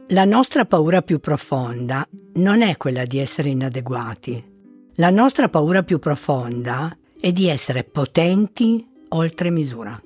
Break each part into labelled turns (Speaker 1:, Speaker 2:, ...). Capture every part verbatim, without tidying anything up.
Speaker 1: La nostra paura più profonda non è quella di essere inadeguati. La nostra paura più profonda è di essere potenti oltre misura.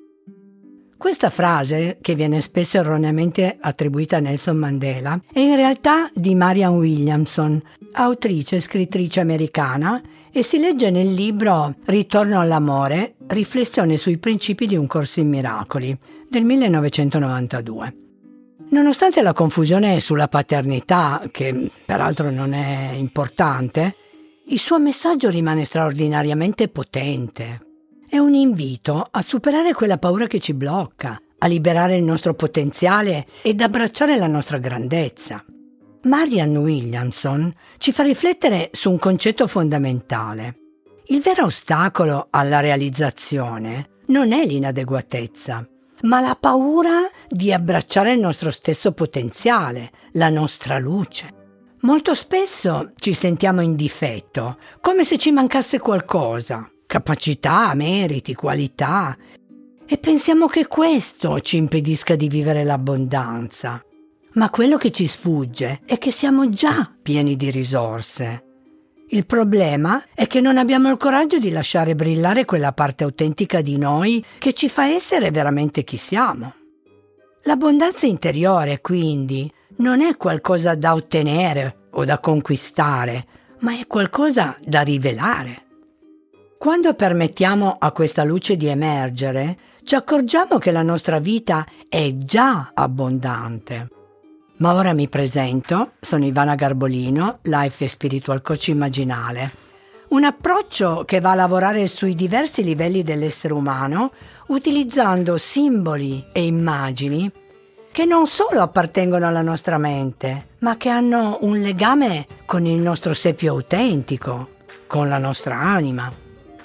Speaker 1: Questa frase, che viene spesso erroneamente attribuita a Nelson Mandela, è in realtà di Marianne Williamson, autrice e scrittrice americana, e si legge nel libro Ritorno all'amore, riflessione sui principi di un corso in miracoli, del millenovecentonovantadue. Nonostante la confusione sulla paternità, che peraltro non è importante, il suo messaggio rimane straordinariamente potente. È un invito a superare quella paura che ci blocca, a liberare il nostro potenziale ed abbracciare la nostra grandezza. Marianne Williamson ci fa riflettere su un concetto fondamentale. Il vero ostacolo alla realizzazione non è l'inadeguatezza, ma la paura di abbracciare il nostro stesso potenziale, la nostra luce. Molto spesso ci sentiamo in difetto, come se ci mancasse qualcosa. Capacità, meriti, qualità, e pensiamo che questo ci impedisca di vivere l'abbondanza. Ma quello che ci sfugge è che siamo già pieni di risorse. Il problema è che non abbiamo il coraggio di lasciare brillare quella parte autentica di noi che ci fa essere veramente chi siamo. L'abbondanza interiore, quindi, non è qualcosa da ottenere o da conquistare, ma è qualcosa da rivelare. Quando permettiamo a questa luce di emergere, ci accorgiamo che la nostra vita è già abbondante. Ma ora mi presento, sono Ivana Garbolino, Life e Spiritual Coach immaginale. Un approccio che va a lavorare sui diversi livelli dell'essere umano, utilizzando simboli e immagini che non solo appartengono alla nostra mente, ma che hanno un legame con il nostro sé più autentico, con la nostra anima.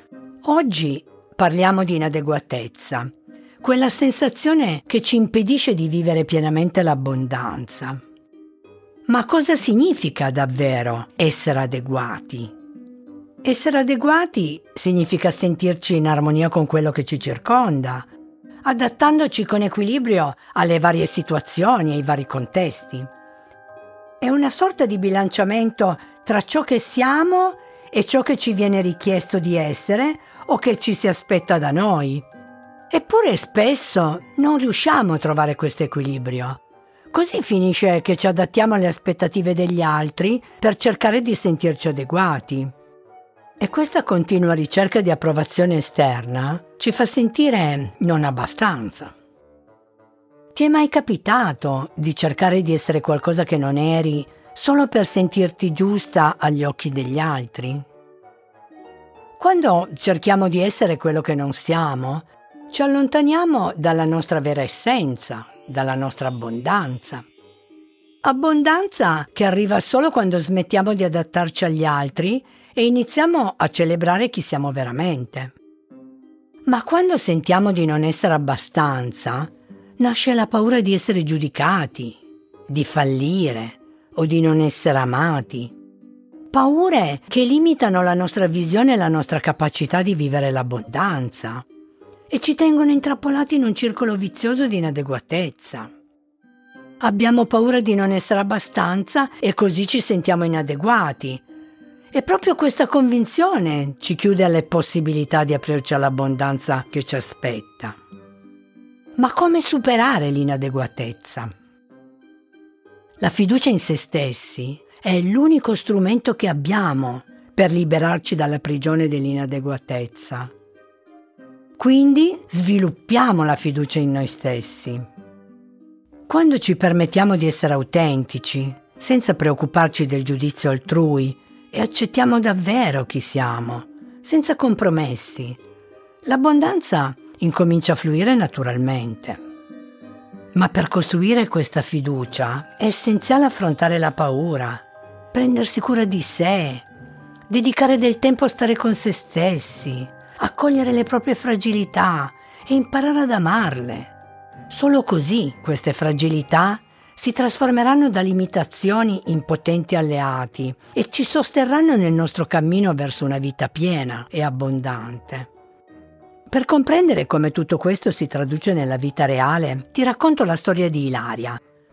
Speaker 1: Oggi parliamo di inadeguatezza, quella sensazione che ci impedisce di vivere pienamente l'abbondanza. Ma cosa significa davvero essere adeguati? Essere adeguati significa sentirci in armonia con quello che ci circonda, adattandoci con equilibrio alle varie situazioni e ai vari contesti. È una sorta di bilanciamento tra ciò che siamo e ciò che ci viene richiesto di essere o che ci si aspetta da noi. Eppure spesso non riusciamo a trovare questo equilibrio. Così finisce che ci adattiamo alle aspettative degli altri per cercare di sentirci adeguati. E questa continua ricerca di approvazione esterna ci fa sentire non abbastanza. Ti è mai capitato di cercare di essere qualcosa che non eri solo per sentirti giusta agli occhi degli altri? Quando cerchiamo di essere quello che non siamo, ci allontaniamo dalla nostra vera essenza, dalla nostra abbondanza. Abbondanza che arriva solo quando smettiamo di adattarci agli altri e iniziamo a celebrare chi siamo veramente. Ma quando sentiamo di non essere abbastanza, nasce la paura di essere giudicati, di fallire o di non essere amati. Paure che limitano la nostra visione e la nostra capacità di vivere l'abbondanza e ci tengono intrappolati in un circolo vizioso di inadeguatezza. Abbiamo paura di non essere abbastanza e così ci sentiamo inadeguati. E proprio questa convinzione ci chiude alle possibilità di aprirci all'abbondanza che ci aspetta. Ma come superare l'inadeguatezza? La fiducia in se stessi è l'unico strumento che abbiamo per liberarci dalla prigione dell'inadeguatezza. Quindi sviluppiamo la fiducia in noi stessi. Quando ci permettiamo di essere autentici, senza preoccuparci del giudizio altrui, e accettiamo davvero chi siamo, senza compromessi, l'abbondanza incomincia a fluire naturalmente. Ma per costruire questa fiducia è essenziale affrontare la paura, prendersi cura di sé, dedicare del tempo a stare con se stessi, accogliere le proprie fragilità e imparare ad amarle. Solo così queste fragilità si trasformeranno da limitazioni in potenti alleati e ci sosterranno nel nostro cammino verso una vita piena e abbondante. Per comprendere come tutto questo si traduce nella vita reale, ti racconto la storia di Ilaria,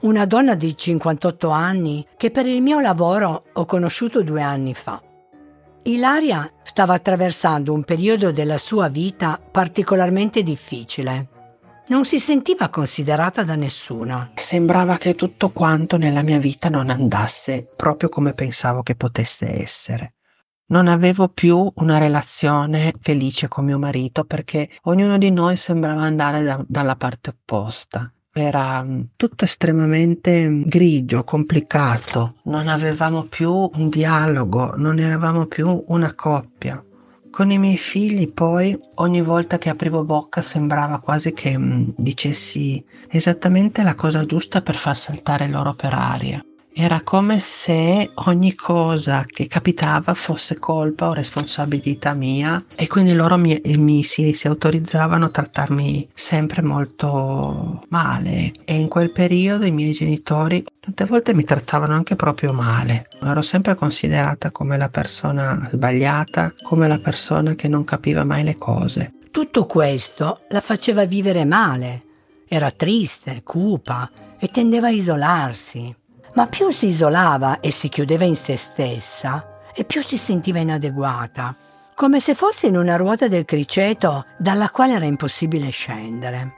Speaker 1: una donna di cinquantotto anni che per il mio lavoro ho conosciuto due anni fa. Ilaria stava attraversando un periodo della sua vita particolarmente difficile. Non si sentiva considerata da nessuno.
Speaker 2: Sembrava che tutto quanto nella mia vita non andasse proprio come pensavo che potesse essere. Non avevo più una relazione felice con mio marito perché ognuno di noi sembrava andare da, dalla parte opposta. Era tutto estremamente grigio, complicato. Non avevamo più un dialogo, non eravamo più una coppia. Con i miei figli poi ogni volta che aprivo bocca sembrava quasi che mh, dicessi esattamente la cosa giusta per far saltare loro per aria. Era come se ogni cosa che capitava fosse colpa o responsabilità mia e quindi loro mi, mi si, si autorizzavano a trattarmi sempre molto male e in quel periodo i miei genitori tante volte mi trattavano anche proprio male. Ero sempre considerata come la persona sbagliata, come la persona che non capiva mai le cose.
Speaker 1: Tutto questo la faceva vivere male. Era triste, cupa e tendeva a isolarsi. Ma più si isolava e si chiudeva in se stessa, e più si sentiva inadeguata, come se fosse in una ruota del criceto dalla quale era impossibile scendere.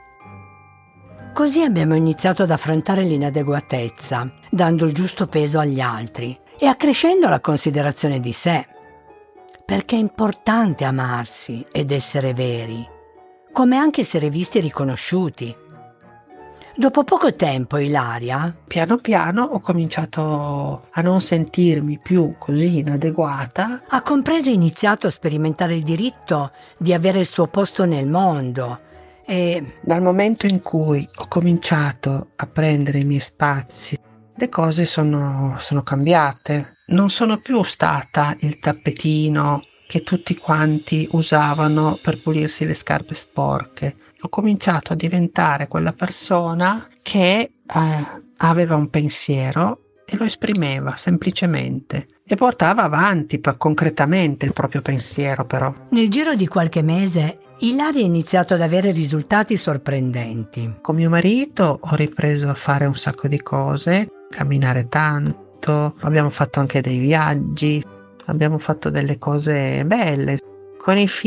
Speaker 1: Così abbiamo iniziato ad affrontare l'inadeguatezza, dando il giusto peso agli altri e accrescendo la considerazione di sé. Perché è importante amarsi ed essere veri, come anche essere visti e riconosciuti. Dopo poco tempo Ilaria,
Speaker 2: piano piano ho cominciato a non sentirmi più così inadeguata.
Speaker 1: Ha compreso e iniziato a sperimentare il diritto di avere il suo posto nel mondo e
Speaker 2: dal momento in cui ho cominciato a prendere i miei spazi, le cose sono, sono cambiate. Non sono più stata il tappetino che tutti quanti usavano per pulirsi le scarpe sporche. Ho cominciato a diventare quella persona che eh, aveva un pensiero e lo esprimeva semplicemente e portava avanti per, concretamente il proprio pensiero però.
Speaker 1: Nel giro di qualche mese Ilaria ha iniziato ad avere risultati sorprendenti.
Speaker 2: Con mio marito ho ripreso a fare un sacco di cose, camminare tanto, abbiamo fatto anche dei viaggi, abbiamo fatto delle cose belle. Con i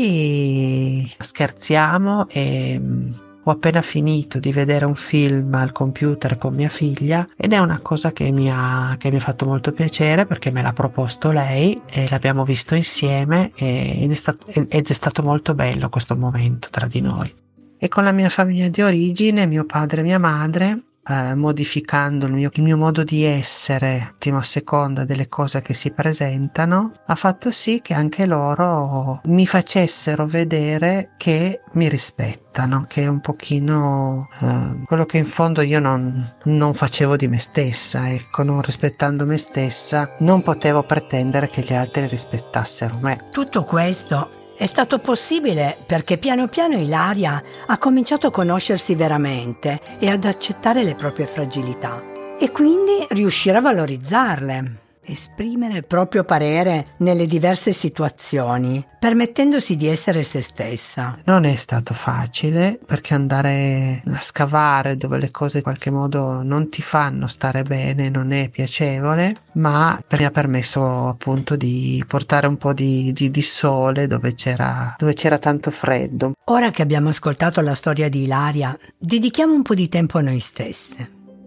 Speaker 2: figli scherziamo e ho appena finito di vedere un film al computer con mia figlia ed è una cosa che mi ha, che mi ha fatto molto piacere perché me l'ha proposto lei e l'abbiamo visto insieme ed è stato, ed è stato molto bello questo momento tra di noi. E con la mia famiglia di origine, mio padre e mia madre, Eh, modificando il mio, il mio modo di essere a seconda delle cose che si presentano, ha fatto sì che anche loro mi facessero vedere che mi rispettano, che è un pochino eh, quello che in fondo io non, non facevo di me stessa. Ecco, non rispettando me stessa non potevo pretendere che gli altri rispettassero me.
Speaker 1: Tutto questo è stato possibile perché piano piano Ilaria ha cominciato a conoscersi veramente e ad accettare le proprie fragilità e quindi riuscire a valorizzarle, esprimere il proprio parere nelle diverse situazioni, permettendosi di essere se stessa.
Speaker 2: Non è stato facile perché andare a scavare dove le cose in qualche modo non ti fanno stare bene non è piacevole, ma mi ha permesso appunto di portare un po' di, di, di sole dove c'era, dove c'era tanto freddo.
Speaker 1: Ora che abbiamo ascoltato la storia di Ilaria, dedichiamo un po' di tempo a noi stesse.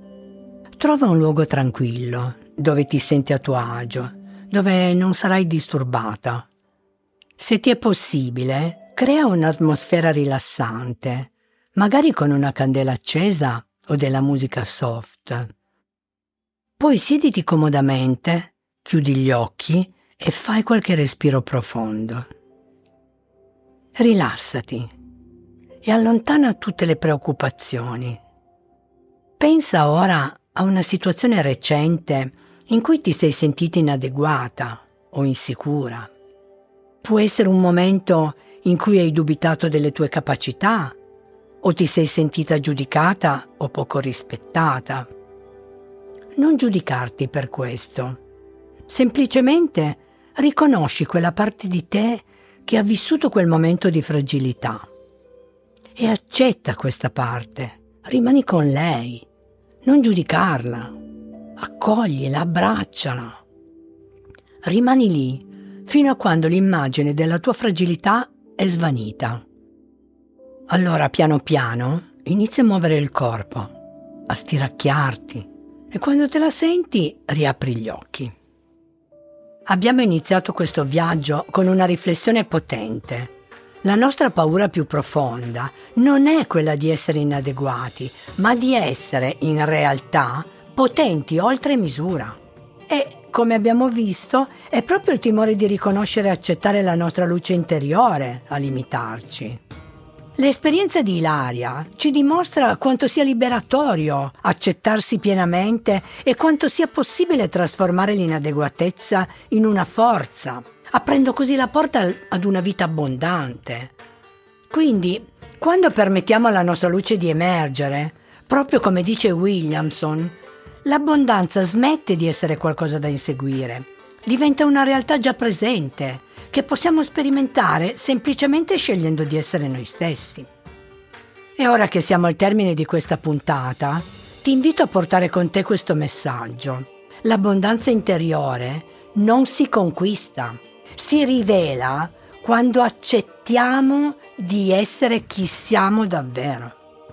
Speaker 1: Trova un luogo tranquillo, dove ti senti a tuo agio, dove non sarai disturbata. Se ti è possibile, crea un'atmosfera rilassante, magari con una candela accesa o della musica soft. Poi siediti comodamente, chiudi gli occhi e fai qualche respiro profondo. Rilassati e allontana tutte le preoccupazioni. Pensa ora a una situazione recente in cui ti sei sentita inadeguata o insicura. Può essere un momento in cui hai dubitato delle tue capacità o ti sei sentita giudicata o poco rispettata. Non giudicarti per questo. Semplicemente riconosci quella parte di te che ha vissuto quel momento di fragilità e accetta questa parte. Rimani con lei. Non giudicarla, accoglila, abbracciala. Rimani lì fino a quando l'immagine della tua fragilità è svanita. Allora, piano piano, inizia a muovere il corpo, a stiracchiarti e quando te la senti riapri gli occhi. Abbiamo iniziato questo viaggio con una riflessione potente. La nostra paura più profonda non è quella di essere inadeguati, ma di essere in realtà potenti oltre misura. E, come abbiamo visto, è proprio il timore di riconoscere e accettare la nostra luce interiore a limitarci. L'esperienza di Ilaria ci dimostra quanto sia liberatorio accettarsi pienamente e quanto sia possibile trasformare l'inadeguatezza in una forza, aprendo così la porta ad una vita abbondante. Quindi, quando permettiamo alla nostra luce di emergere, proprio come dice Williamson, l'abbondanza smette di essere qualcosa da inseguire, diventa una realtà già presente, che possiamo sperimentare semplicemente scegliendo di essere noi stessi. E ora che siamo al termine di questa puntata, ti invito a portare con te questo messaggio. L'abbondanza interiore non si conquista, si rivela quando accettiamo di essere chi siamo davvero.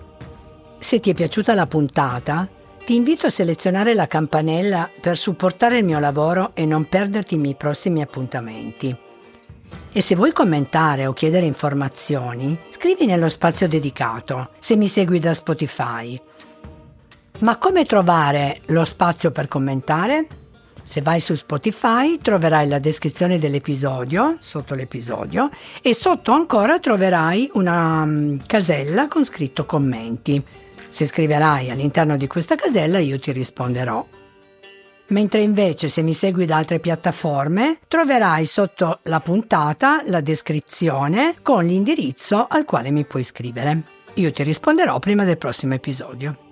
Speaker 1: Se ti è piaciuta la puntata, ti invito a selezionare la campanella per supportare il mio lavoro e non perderti i miei prossimi appuntamenti. E se vuoi commentare o chiedere informazioni, scrivi nello spazio dedicato, se mi segui da Spotify. Ma come trovare lo spazio per commentare? Se vai su Spotify troverai la descrizione dell'episodio, sotto l'episodio, e sotto ancora troverai una um, casella con scritto commenti. Se scriverai all'interno di questa casella io ti risponderò. Mentre invece se mi segui da altre piattaforme troverai sotto la puntata la descrizione con l'indirizzo al quale mi puoi scrivere. Io ti risponderò prima del prossimo episodio.